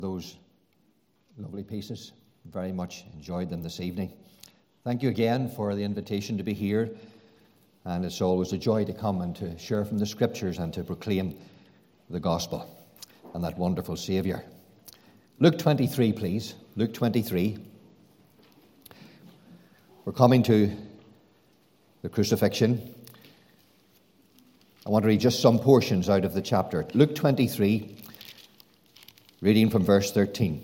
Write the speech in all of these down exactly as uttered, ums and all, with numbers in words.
those lovely pieces. Very much enjoyed them this evening. Thank you again for the invitation to be here. And it's always a joy to come and to share from the Scriptures and to proclaim the gospel and that wonderful Saviour. Luke twenty-three, please. Luke twenty-three. We're coming to the crucifixion. I want to read just some portions out of the chapter. Luke twenty-three, reading from verse thirteen.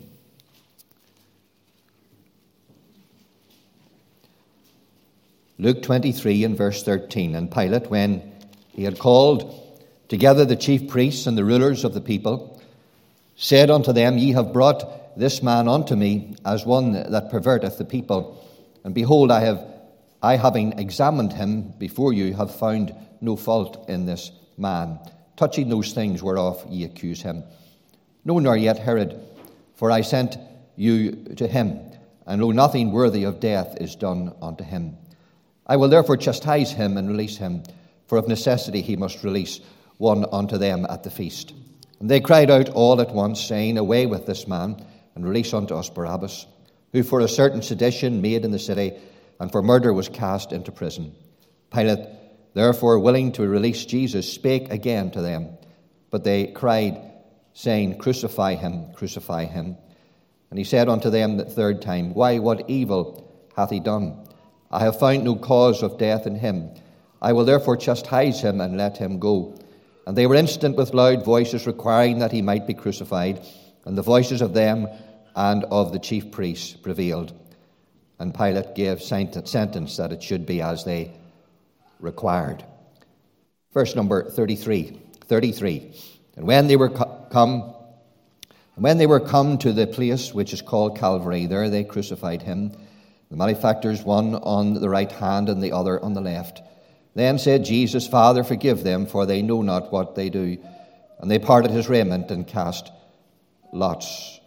Luke twenty-three and verse thirteen. And Pilate, when he had called together the chief priests and the rulers of the people, said unto them, Ye have brought this man unto me as one that perverteth the people. And behold, I have, I having examined him before you, have found no fault in this man, touching those things whereof ye accuse him. No, nor yet Herod, for I sent you to him, and lo, nothing worthy of death is done unto him. I will therefore chastise him and release him, for of necessity he must release one unto them at the feast. And they cried out all at once, saying, Away with this man, and release unto us Barabbas, who for a certain sedition made in the city, and for murder was cast into prison. Pilate, therefore, willing to release Jesus, spake again to them. But they cried, saying, Crucify him, crucify him. And he said unto them the third time, Why, what evil hath he done? I have found no cause of death in him. I will therefore chastise him and let him go. And they were instant with loud voices, requiring that he might be crucified. And the voices of them and of the chief priests prevailed. And Pilate gave sentence that it should be as they required. Verse number thirty-three. thirty-three. And when they were come, when they were come to the place which is called Calvary, there they crucified him, the malefactors, one on the right hand and the other on the left. Then said Jesus, Father, forgive them, for they know not what they do. And they parted his raiment and cast lots.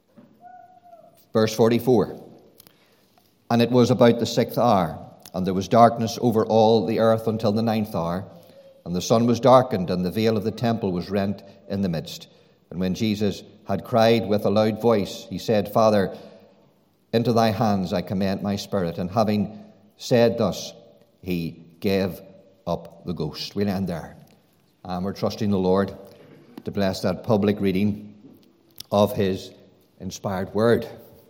Verse forty-four. And it was about the sixth hour, and there was darkness over all the earth until the ninth hour. And the sun was darkened, and the veil of the temple was rent in the midst. And when Jesus had cried with a loud voice, he said, Father, into thy hands I commend my spirit. And having said thus, he gave up the ghost. We'll end there. And we're trusting the Lord to bless that public reading of his inspired word.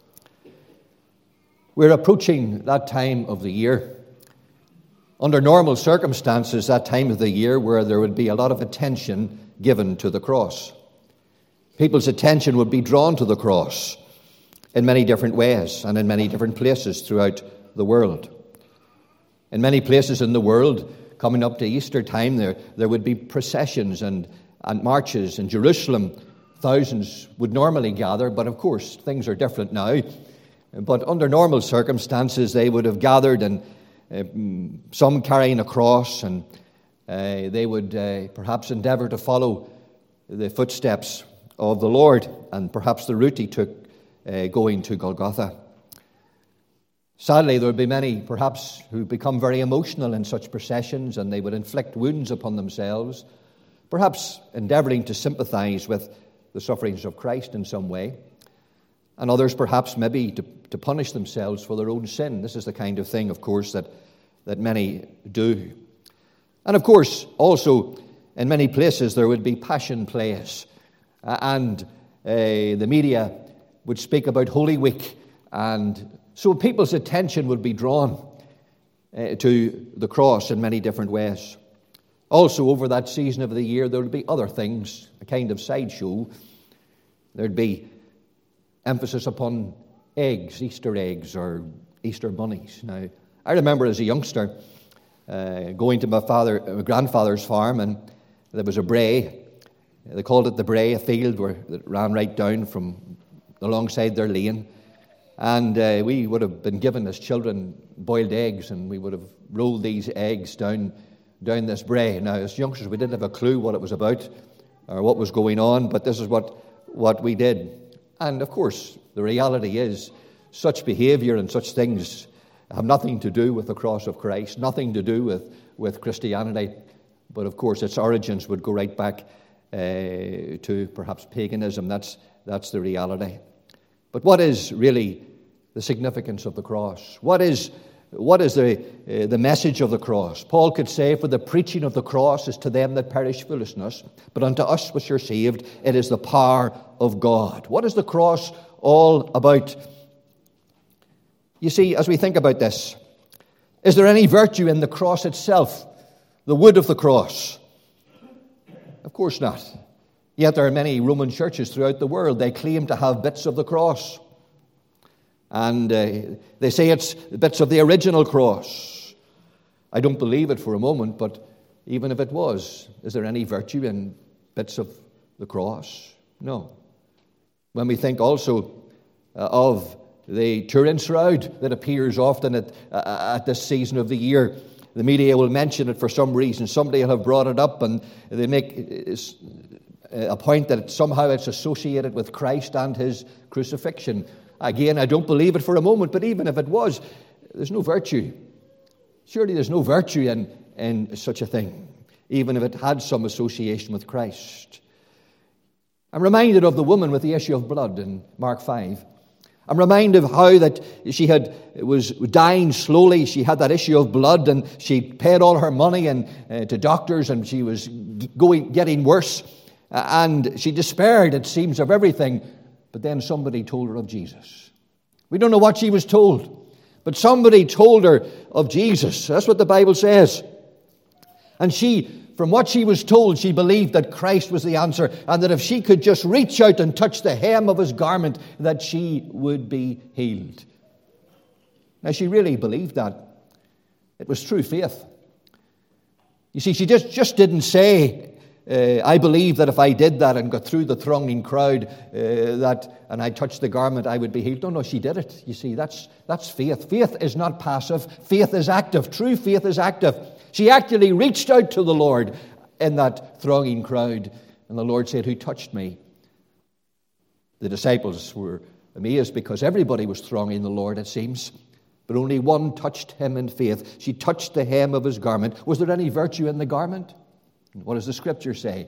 We're approaching that time of the year. Under normal circumstances, that time of the year where there would be a lot of attention given to the cross. People's attention would be drawn to the cross in many different ways and in many different places throughout the world. In many places in the world, coming up to Easter time, there, there would be processions and, and marches. In Jerusalem, thousands would normally gather, but of course, things are different now. But under normal circumstances, they would have gathered, and uh, some carrying a cross, and uh, they would uh, perhaps endeavour to follow the footsteps of the Lord, and perhaps the route he took uh, going to Golgotha. Sadly, there would be many, perhaps, who become very emotional in such processions, and they would inflict wounds upon themselves, perhaps endeavouring to sympathise with the sufferings of Christ in some way. And others perhaps maybe to, to punish themselves for their own sin. This is the kind of thing, of course, that, that many do. And of course, also, in many places there would be passion plays. Uh, and uh, the media would speak about Holy Week. And so people's attention would be drawn uh, to the cross in many different ways. Also, over that season of the year, there would be other things, a kind of sideshow. There'd be emphasis upon eggs, Easter eggs or Easter bunnies. Now, I remember as a youngster uh, going to my father, my grandfather's farm, and there was a brae. They called it the brae, a field where that ran right down from alongside their lane. And uh, we would have been given as children boiled eggs, and we would have rolled these eggs down down this brae. Now, as youngsters, we didn't have a clue what it was about or what was going on, but this is what, what we did. And of course, the reality is such behaviour and such things have nothing to do with the cross of Christ, nothing to do with, with Christianity. But of course, its origins would go right back uh, to perhaps paganism. That's that's the reality. But what is really the significance of the cross? What is What is the, uh, the message of the cross? Paul could say, for the preaching of the cross is to them that perish foolishness, but unto us which are saved, it is the power of God. What is the cross all about? You see, as we think about this, is there any virtue in the cross itself, the wood of the cross? Of course not. Yet there are many Roman churches throughout the world. They claim to have bits of the cross. And uh, they say it's bits of the original cross. I don't believe it for a moment, but even if it was, is there any virtue in bits of the cross? No. When we think also uh, of the Turin Shroud that appears often at, uh, at this season of the year, the media will mention it for some reason. Somebody will have brought it up, and they make a point that somehow it's associated with Christ and his crucifixion. Again, I don't believe it for a moment, but even if it was, there's no virtue. Surely there's no virtue in, in such a thing, even if it had some association with Christ. I'm reminded of the woman with the issue of blood in Mark five. I'm reminded of how that she had was dying slowly. She had that issue of blood, and she paid all her money and uh, to doctors, and she was going getting worse. Uh, and she despaired, it seems, of everything. But then somebody told her of Jesus. We don't know what she was told, but somebody told her of Jesus. That's what the Bible says. And she, from what she was told, she believed that Christ was the answer, and that if she could just reach out and touch the hem of his garment, that she would be healed. Now, she really believed that. It was true faith. You see, she just, just didn't say, Uh, I believe that if I did that and got through the thronging crowd, uh, that and I touched the garment, I would be healed. No, no, she did it. You see, that's that's faith. Faith is not passive. Faith is active. True faith is active. She actually reached out to the Lord in that thronging crowd, and the Lord said, "Who touched me?" The disciples were amazed because everybody was thronging the Lord, it seems, but only one touched him in faith. She touched the hem of his garment. Was there any virtue in the garment? What does the Scripture say?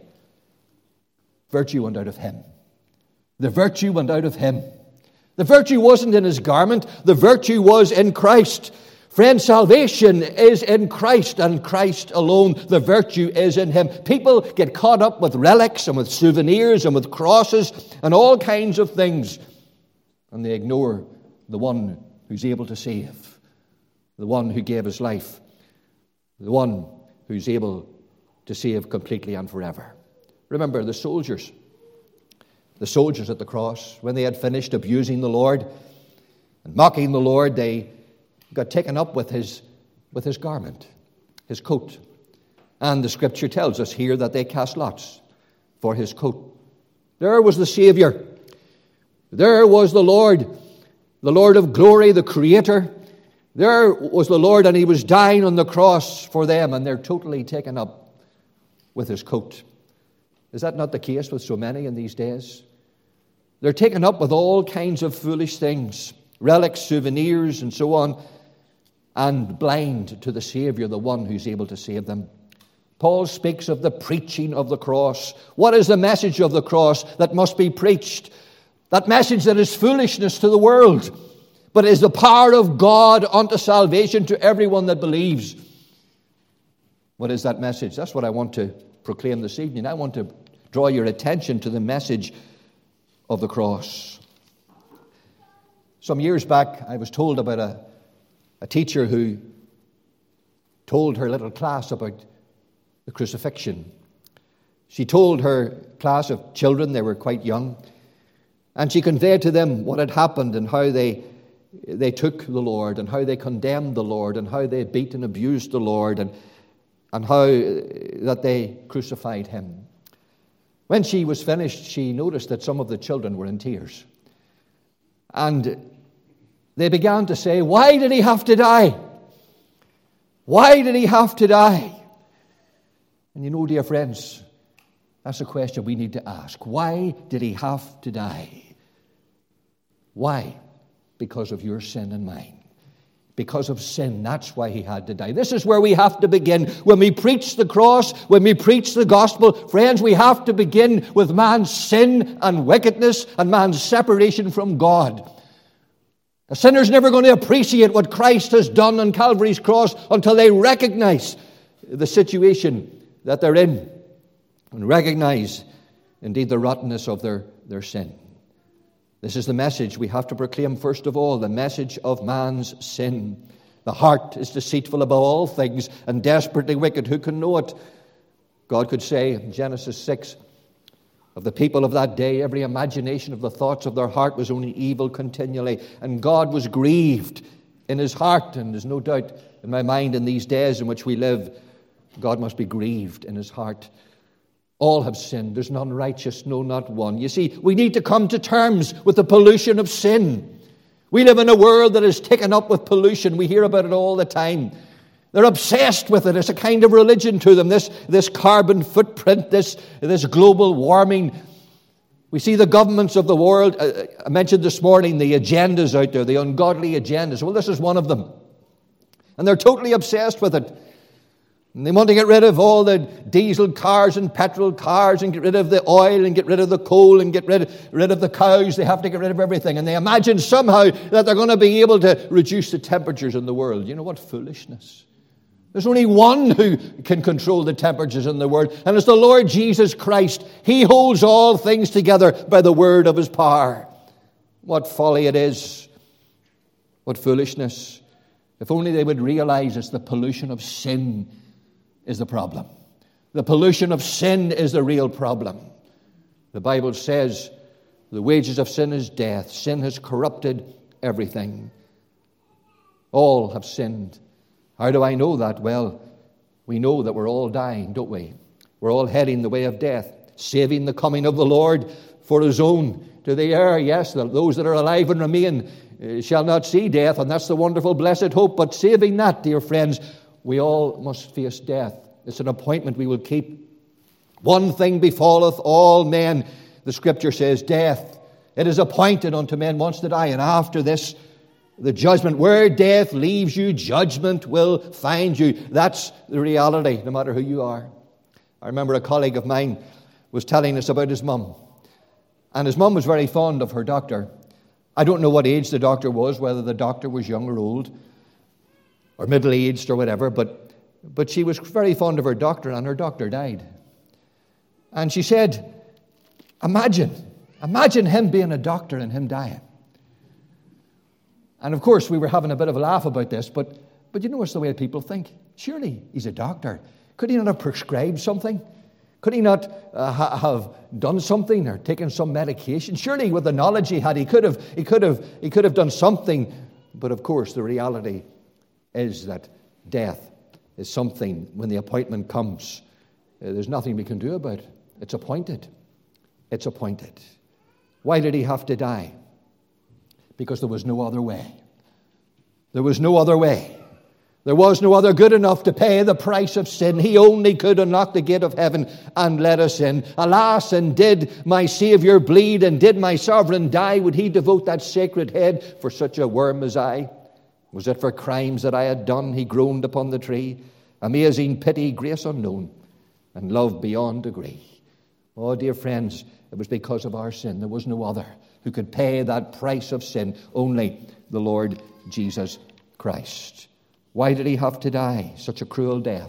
Virtue went out of him. The virtue went out of him. The virtue wasn't in his garment. The virtue was in Christ. Friend, salvation is in Christ and Christ alone. The virtue is in him. People get caught up with relics and with souvenirs and with crosses and all kinds of things, and they ignore the one who's able to save, the one who gave his life, the one who's able to save completely and forever. Remember the soldiers, the soldiers at the cross, when they had finished abusing the Lord and mocking the Lord, they got taken up with his, with his garment, his coat. And the Scripture tells us here that they cast lots for his coat. There was the Savior. There was the Lord, the Lord of glory, the Creator. There was the Lord, and he was dying on the cross for them, and they're totally taken up with his coat. Is that not the case with so many in these days? They're taken up with all kinds of foolish things, relics, souvenirs, and so on, and blind to the Savior, the one who's able to save them. Paul speaks of the preaching of the cross. What is the message of the cross that must be preached? That message that is foolishness to the world, but is the power of God unto salvation to everyone that believes. What is that message? That's what I want to proclaim this evening. I want to draw your attention to the message of the cross. Some years back, I was told about a, a teacher who told her little class about the crucifixion. She told her class of children, they were quite young, and she conveyed to them what had happened and how they they took the Lord and how they condemned the Lord and how they beat and abused the Lord and and how that they crucified him. When she was finished, she noticed that some of the children were in tears. And they began to say, "Why did he have to die? Why did he have to die?" And you know, dear friends, that's a question we need to ask. Why did he have to die? Why? Because of your sin and mine. because of sin. That's why he had to die. This is where we have to begin. When we preach the cross, when we preach the gospel, friends, we have to begin with man's sin and wickedness and man's separation from God. A sinner's never going to appreciate what Christ has done on Calvary's cross until they recognize the situation that they're in and recognize, indeed, the rottenness of their, their sin. This is the message we have to proclaim, first of all, the message of man's sin. The heart is deceitful above all things and desperately wicked. Who can know it? God could say in Genesis six, of the people of that day, every imagination of the thoughts of their heart was only evil continually. And God was grieved in his heart. And there's no doubt in my mind in these days in which we live, God must be grieved in his heart. All have sinned. There's none righteous, no, not one. You see, we need to come to terms with the pollution of sin. We live in a world that is taken up with pollution. We hear about it all the time. They're obsessed with it. It's a kind of religion to them, this, this carbon footprint, this, this global warming. We see the governments of the world. Uh, I mentioned this morning the agendas out there, the ungodly agendas. Well, this is one of them. And they're totally obsessed with it. And they want to get rid of all the diesel cars and petrol cars and get rid of the oil and get rid of the coal and get rid, rid of the cows. They have to get rid of everything. And they imagine somehow that they're going to be able to reduce the temperatures in the world. You know what? Foolishness. There's only one who can control the temperatures in the world, and it's the Lord Jesus Christ. He holds all things together by the word of his power. What folly it is. What foolishness. If only they would realize it's the pollution of sin is the problem. The pollution of sin is the real problem. The Bible says the wages of sin is death. Sin has corrupted everything. All have sinned. How do I know that? Well, we know that we're all dying, don't we? We're all heading the way of death, saving the coming of the Lord for his own to the air. Yes, those that are alive and remain uh, shall not see death, and that's the wonderful blessed hope. But saving that, dear friends, we all must face death. It's an appointment we will keep. One thing befalleth all men, the Scripture says, death. It is appointed unto men once to die, and after this, the judgment. Where death leaves you, judgment will find you. That's the reality, no matter who you are. I remember a colleague of mine was telling us about his mum. And his mum was very fond of her doctor. I don't know what age the doctor was, whether the doctor was young or old, or middle-aged or whatever, but, but she was very fond of her doctor, and her doctor died. And she said, imagine, imagine him being a doctor and him dying. And of course, we were having a bit of a laugh about this, but, but you know it's the way people think. Surely he's a doctor. Could he not have prescribed something? Could he not uh, ha- have done something or taken some medication? Surely with the knowledge he had, he could have, he could have, he could have done something. But of course, the reality is that death is something, when the appointment comes, uh, there's nothing we can do about it. It's appointed. It's appointed. Why did he have to die? Because there was no other way. There was no other way. There was no other good enough to pay the price of sin. He only could unlock the gate of heaven and let us in. Alas, and did my Savior bleed, and did my sovereign die? Would he devote that sacred head for such a worm as I? Was it for crimes that I had done? He groaned upon the tree. Amazing pity, grace unknown, and love beyond degree. Oh, dear friends, it was because of our sin. There was no other who could pay that price of sin. Only the Lord Jesus Christ. Why did he have to die such a cruel death?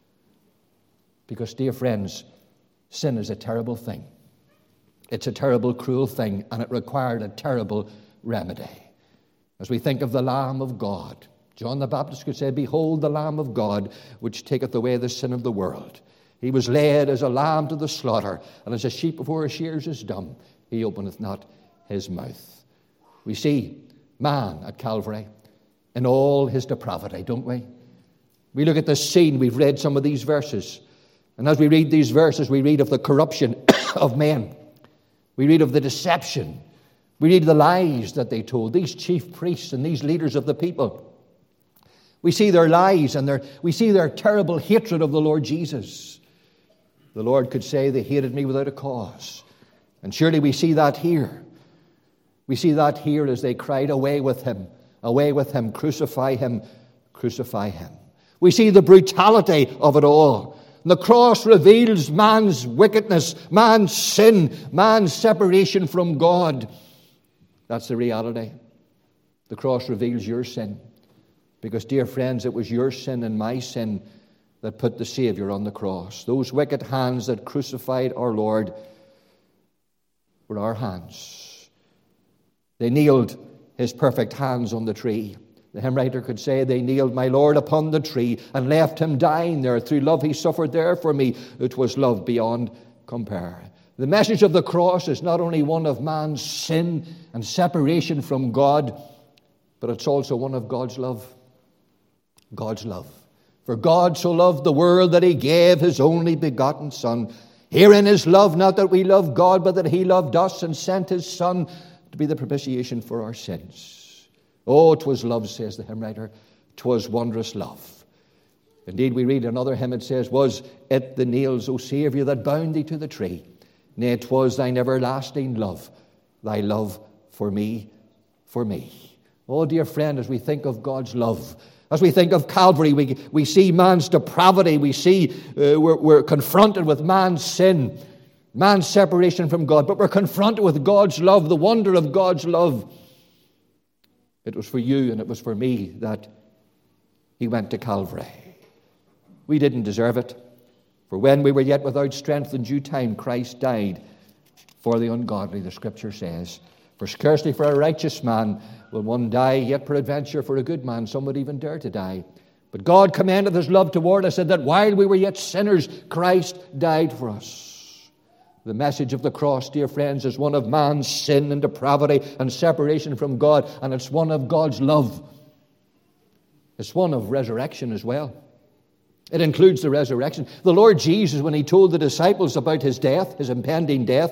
Because, dear friends, sin is a terrible thing. It's a terrible, cruel thing, and it required a terrible remedy. As we think of the Lamb of God, John the Baptist could say, behold the Lamb of God, which taketh away the sin of the world. He was led as a lamb to the slaughter, and as a sheep before his shears is dumb, he openeth not his mouth. We see man at Calvary in all his depravity, don't we? We look at this scene, we've read some of these verses, and as we read these verses, we read of the corruption of men. We read of the deception. We read the lies that they told, these chief priests and these leaders of the people. We see their lies and their, we see their terrible hatred of the Lord Jesus. The Lord could say they hated me without a cause. And surely we see that here. We see that here as they cried away with him Away with him, crucify him, crucify him. We see the brutality of it all. The cross reveals man's wickedness, man's sin, man's separation from God. That's the reality. The cross reveals your sin. Because, dear friends, it was your sin and my sin that put the Savior on the cross. Those wicked hands that crucified our Lord were our hands. They nailed his perfect hands on the tree. The hymn writer could say, they nailed my Lord upon the tree and left him dying there. Through love he suffered there for me. It was love beyond compare. The message of the cross is not only one of man's sin and separation from God, but it's also one of God's love. God's love. For God so loved the world that he gave his only begotten Son. Herein is love, not that we love God, but that he loved us and sent his Son to be the propitiation for our sins. Oh, 'twas love, says the hymn writer. 'Twas wondrous love. Indeed, we read another hymn, it says, was it the nails, O Saviour, that bound thee to the tree? Nay, 'twas thine everlasting love, thy love for me, for me. Oh, dear friend, as we think of God's love, as we think of Calvary, we, we see man's depravity, we see uh, we're, we're confronted with man's sin, man's separation from God, but we're confronted with God's love, the wonder of God's love. It was for you and it was for me that he went to Calvary. We didn't deserve it. For when we were yet without strength, in due time Christ died for the ungodly, the Scripture says. For scarcely for a righteous man will one die, yet peradventure for a good man some would even dare to die. But God commendeth his love toward us, and that while we were yet sinners, Christ died for us. The message of the cross, dear friends, is one of man's sin and depravity and separation from God, and it's one of God's love. It's one of resurrection as well. It includes the resurrection. The Lord Jesus, when he told the disciples about his death, his impending death,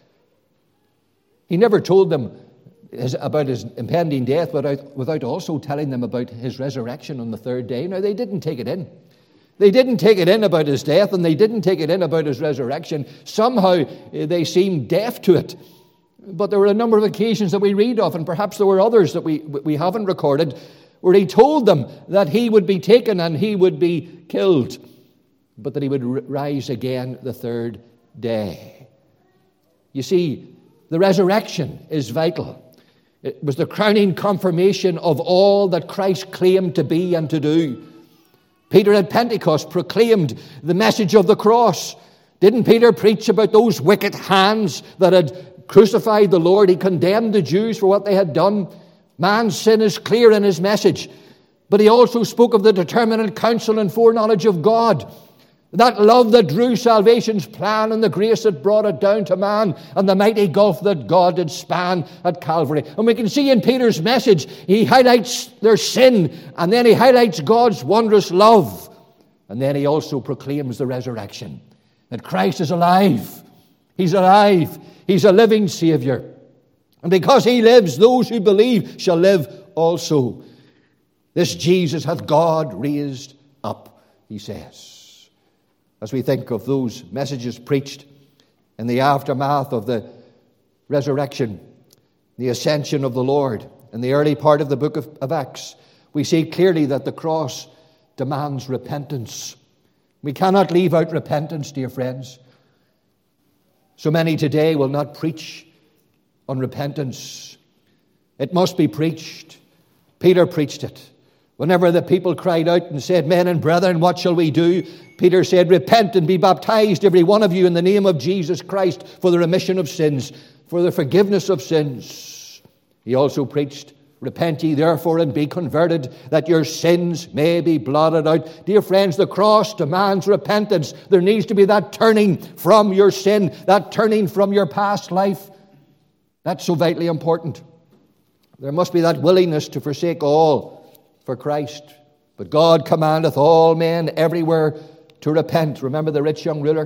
he never told them his, about his impending death without, without also telling them about his resurrection on the third day. Now, they didn't take it in. They didn't take it in about his death, and they didn't take it in about his resurrection. Somehow they seemed deaf to it. But there were a number of occasions that we read of, and perhaps there were others that we, we haven't recorded, where he told them that he would be taken and he would be killed, but that he would rise again the third day. You see, the resurrection is vital. It was the crowning confirmation of all that Christ claimed to be and to do. Peter at Pentecost proclaimed the message of the cross. Didn't Peter preach about those wicked hands that had crucified the Lord? He condemned the Jews for what they had done. Man's sin is clear in his message. But he also spoke of the determinate counsel and foreknowledge of God. That love that drew salvation's plan and the grace that brought it down to man and the mighty gulf that God did span at Calvary. And we can see in Peter's message, he highlights their sin and then he highlights God's wondrous love. And then he also proclaims the resurrection. That Christ is alive. He's alive. He's a living Savior. And because he lives, those who believe shall live also. This Jesus hath God raised up, he says. As we think of those messages preached in the aftermath of the resurrection, the ascension of the Lord, in the early part of the book of, of Acts, we see clearly that the cross demands repentance. We cannot leave out repentance, dear friends. So many today will not preach on repentance. It must be preached. Peter preached it. Whenever the people cried out and said, men and brethren, what shall we do? Peter said, repent and be baptized, every one of you, in the name of Jesus Christ, for the remission of sins, for the forgiveness of sins. He also preached, repent ye therefore and be converted, that your sins may be blotted out. Dear friends, the cross demands repentance. There needs to be that turning from your sin, that turning from your past life. That's so vitally important. There must be that willingness to forsake all for Christ. But God commandeth all men everywhere to repent. Remember the rich young ruler?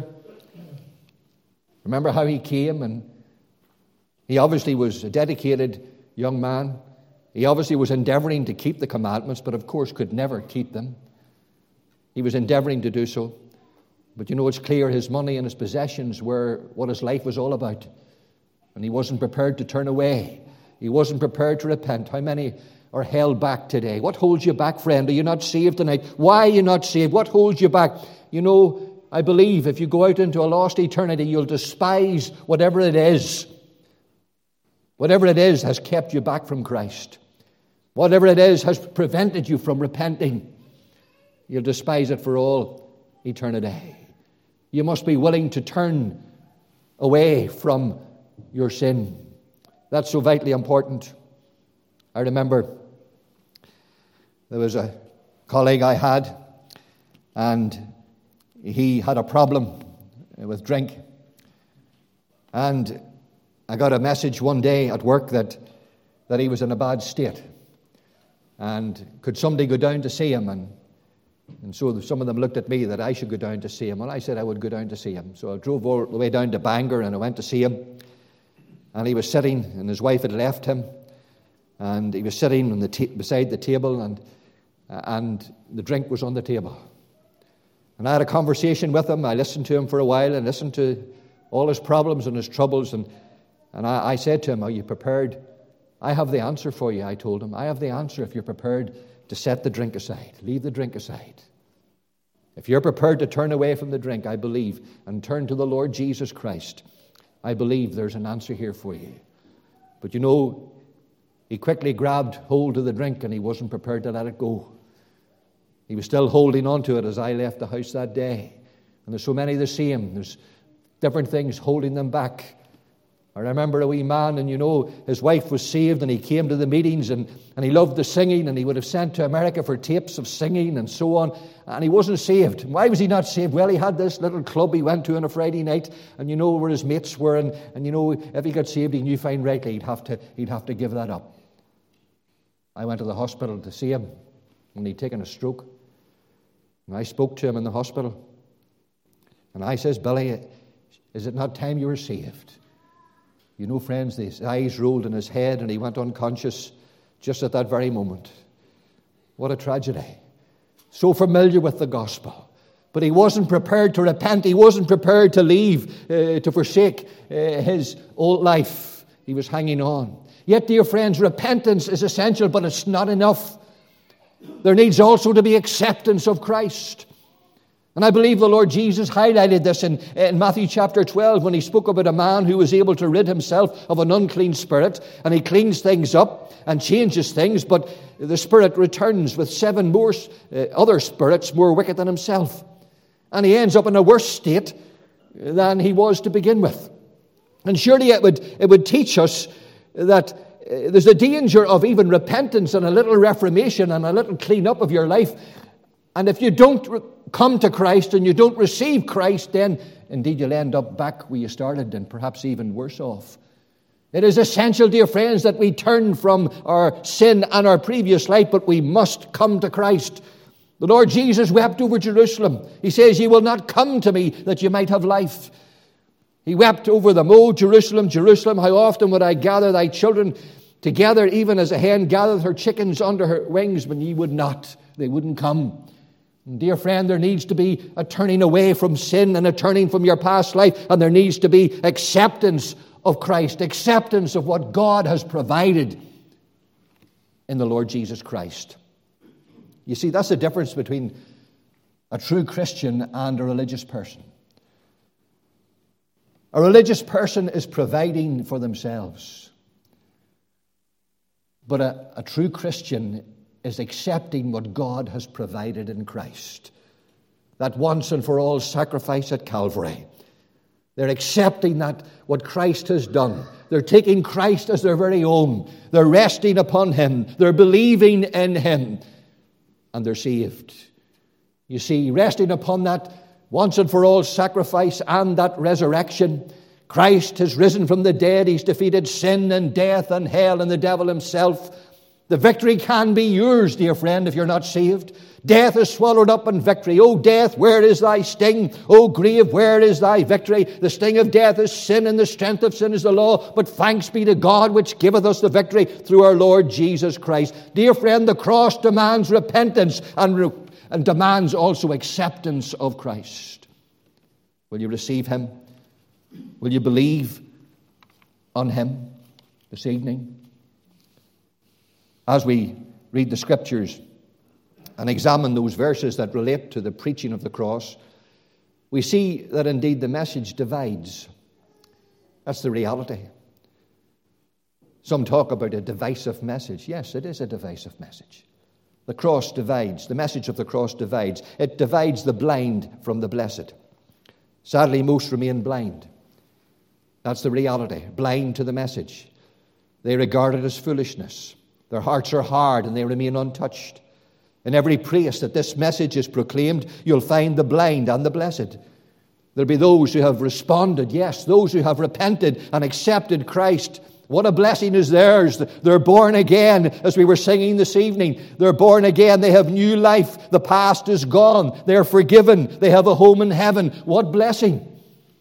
Remember how he came, and he obviously was a dedicated young man. He obviously was endeavoring to keep the commandments, but of course could never keep them. He was endeavoring to do so. But you know, it's clear his money and his possessions were what his life was all about. And he wasn't prepared to turn away. He wasn't prepared to repent. How many are held back today? What holds you back, friend? Are you not saved tonight? Why are you not saved? What holds you back? You know, I believe if you go out into a lost eternity, you'll despise whatever it is. Whatever it is has kept you back from Christ. Whatever it is has prevented you from repenting. You'll despise it for all eternity. You must be willing to turn away from your sin. That's so vitally important. I remember there was a colleague I had, and he had a problem with drink. And I got a message one day at work that, that he was in a bad state. And could somebody go down to see him? And, and so some of them looked at me that I should go down to see him. And I said I would go down to see him. So I drove all the way down to Bangor and I went to see him. And he was sitting, and his wife had left him. And he was sitting on the ta- beside the table, and, and the drink was on the table. And I had a conversation with him. I listened to him for a while and listened to all his problems and his troubles. And, and I, I said to him, are you prepared? I have the answer for you, I told him. I have the answer if you're prepared to set the drink aside. Leave the drink aside. If you're prepared to turn away from the drink, I believe, and turn to the Lord Jesus Christ, I believe there's an answer here for you. But you know, he quickly grabbed hold of the drink and he wasn't prepared to let it go. He was still holding on to it as I left the house that day. And there's so many the same. There's different things holding them back. I remember a wee man, and you know, his wife was saved, and he came to the meetings, and, and he loved the singing, and he would have sent to America for tapes of singing and so on, and he wasn't saved. Why was he not saved? Well, he had this little club he went to on a Friday night, and you know where his mates were, and, and you know, if he got saved, he knew fine rightly he'd have to, he'd have to give that up. I went to the hospital to see him when he'd taken a stroke, and I spoke to him in the hospital, and I says, Billy, is it not time you were saved? You know, friends, his eyes rolled in his head and he went unconscious just at that very moment. What a tragedy. So familiar with the gospel. But he wasn't prepared to repent. He wasn't prepared to leave, uh, to forsake uh, his old life. He was hanging on. Yet, dear friends, repentance is essential, but it's not enough. There needs also to be acceptance of Christ. And I believe the Lord Jesus highlighted this in, in Matthew chapter twelve when he spoke about a man who was able to rid himself of an unclean spirit, and he cleans things up and changes things, but the spirit returns with seven more uh, other spirits more wicked than himself. And he ends up in a worse state than he was to begin with. And surely it would, it would teach us that uh, there's a danger of even repentance and a little reformation and a little clean up of your life. And if you don't re- come to Christ and you don't receive Christ, then indeed you'll end up back where you started and perhaps even worse off. It is essential, dear friends, that we turn from our sin and our previous life, but we must come to Christ. The Lord Jesus wept over Jerusalem. He says, "Ye will not come to me that you might have life." He wept over them. "O Jerusalem, Jerusalem, how often would I gather thy children together, even as a hen gathereth her chickens under her wings, but ye would not." They wouldn't come. And dear friend, there needs to be a turning away from sin and a turning from your past life, and there needs to be acceptance of Christ, acceptance of what God has provided in the Lord Jesus Christ. You see, that's the difference between a true Christian and a religious person. A religious person is providing for themselves, but a, a true Christian is accepting what God has provided in Christ. That once and for all sacrifice at Calvary. They're accepting that what Christ has done. They're taking Christ as their very own. They're resting upon Him. They're believing in Him. And they're saved. You see, resting upon that once and for all sacrifice and that resurrection, Christ has risen from the dead. He's defeated sin and death and hell and the devil himself. The victory can be yours, dear friend, if you're not saved. Death is swallowed up in victory. O death, where is thy sting? O grave, where is thy victory? The sting of death is sin, and the strength of sin is the law. But thanks be to God, which giveth us the victory through our Lord Jesus Christ. Dear friend, the cross demands repentance and, re- and demands also acceptance of Christ. Will you receive Him? Will you believe on Him this evening? as we read the Scriptures and examine those verses that relate to the preaching of the cross, we see that indeed the message divides. That's the reality. Some talk about a divisive message. Yes, it is a divisive message. The cross divides. The message of the cross divides. It divides the blind from the blessed. Sadly, most remain blind. That's the reality. Blind to the message. They regard it as foolishness. Their hearts are hard and they remain untouched. In every place that this message is proclaimed, you'll find the blind and the blessed. There'll be those who have responded, yes, those who have repented and accepted Christ. What a blessing is theirs. They're born again, as we were singing this evening. They're born again. They have new life. The past is gone. They're forgiven. They have a home in heaven. What blessing.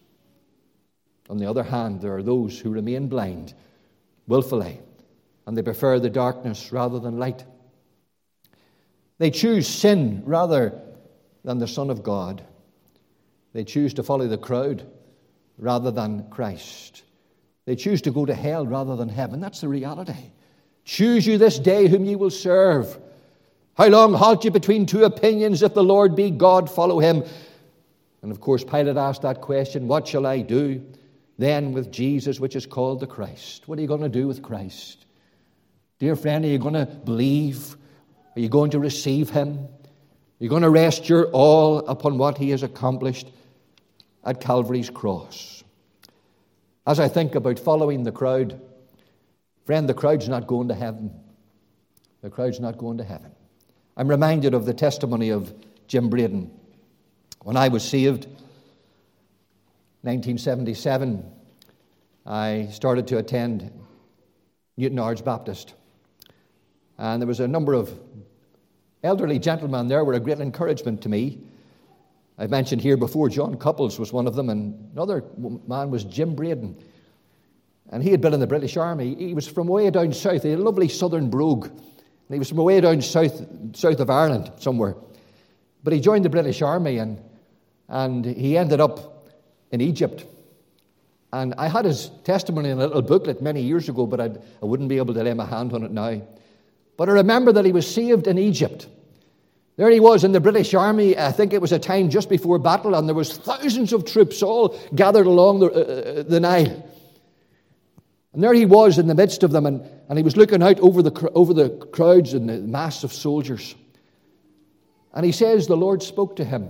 On the other hand, there are those who remain blind willfully, and they prefer the darkness rather than light. They choose sin rather than the Son of God. They choose to follow the crowd rather than Christ. They choose to go to hell rather than heaven. That's the reality. Choose you this day whom ye will serve. How long halt ye between two opinions? If the Lord be God, follow him. And of course, Pilate asked that question, what shall I do then with Jesus, which is called the Christ? What are you going to do with Christ? Dear friend, are you going to believe? Are you going to receive him? Are you going to rest your all upon what he has accomplished at Calvary's cross? As I think about following the crowd, friend, the crowd's not going to heaven. The crowd's not going to heaven. I'm reminded of the testimony of Jim Braden. When I was saved, nineteen seventy-seven, I started to attend Newton Ards Baptist. And there was a number of elderly gentlemen there who were a great encouragement to me. I've mentioned here before, John Couples was one of them, and another man was Jim Braden. And he had been in the British Army. He was from way down south. He had a lovely southern brogue. And he was from way down south, south of Ireland somewhere. But he joined the British Army, and, and he ended up in Egypt. And I had his testimony in a little booklet many years ago, but I'd, I wouldn't be able to lay my hand on it now. But I remember that he was saved in Egypt. There he was in the British Army. I think it was a time just before battle, and there was thousands of troops all gathered along the, uh, the Nile. And there he was in the midst of them, and, and he was looking out over the, over the crowds and the mass of soldiers. And he says the Lord spoke to him.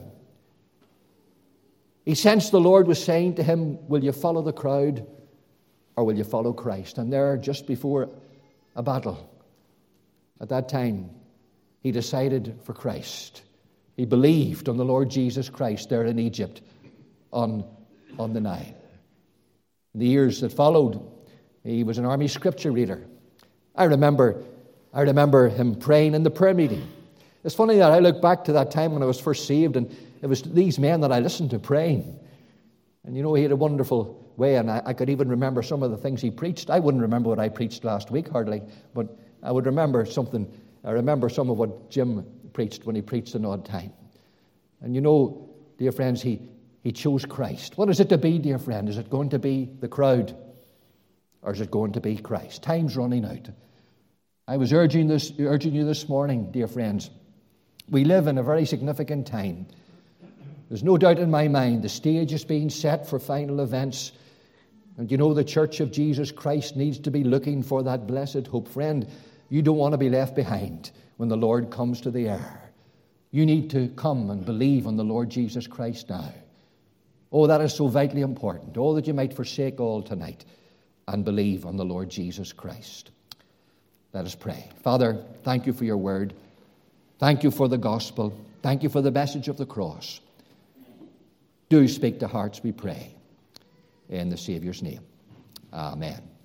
He sensed the Lord was saying to him, will you follow the crowd or will you follow Christ? And there, just before a battle, at that time, he decided for Christ. He believed on the Lord Jesus Christ there in Egypt on, on the Nile. In the years that followed, he was an army scripture reader. I remember, I remember him praying in the prayer meeting. It's funny that I look back to that time when I was first saved, and it was these men that I listened to praying. And you know, he had a wonderful way, and I, I could even remember some of the things he preached. I wouldn't remember what I preached last week, hardly, but I would remember something. I remember some of what Jim preached when he preached an odd time. And you know, dear friends, he, he chose Christ. What is it to be, dear friend? Is it going to be the crowd? Or is it going to be Christ? Time's running out. I was urging this, urging you this morning, dear friends. We live in a very significant time. There's no doubt in my mind the stage is being set for final events. And you know, the Church of Jesus Christ needs to be looking for that blessed hope. Friend, you don't want to be left behind when the Lord comes to the air. You need to come and believe on the Lord Jesus Christ now. Oh, that is so vitally important. Oh, that you might forsake all tonight and believe on the Lord Jesus Christ. Let us pray. Father, thank you for your word. Thank you for the gospel. Thank you for the message of the cross. Do speak to hearts, we pray. In the Saviour's name. Amen.